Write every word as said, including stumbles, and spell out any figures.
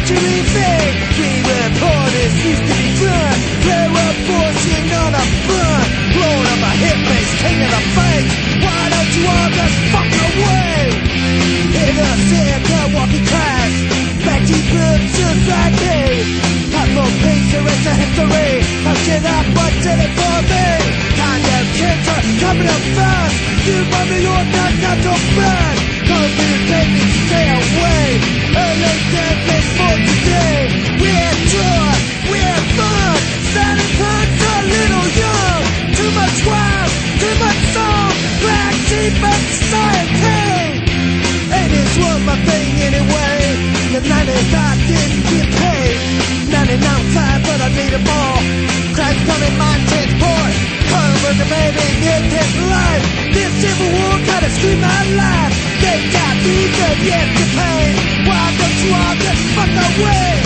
century thing. We reporters used to be fun. Throw abortion on a bun. Blowing up a hit bass, king of the face. Why don't you all just fuck away? In a center walking class, baggy boobs just like me. Hot more pace, erase a history. How should I budget it for me? Goddamn kids are coming up fast. You from New York, not got your fast. COVID baby, stay away. Early death is for today. We had joy, we had fun. Starting punks a little young. Too much wine, too much song. Black sheep of society. And this was my thing anyway. The nineties I didn't get paid. ninety-nine time, but I need them all. Christ coming, mind transport. Cover the baby, get this life. This civil war gotta scream my life. They got me good yet to pay. Why don't you all just fuck away?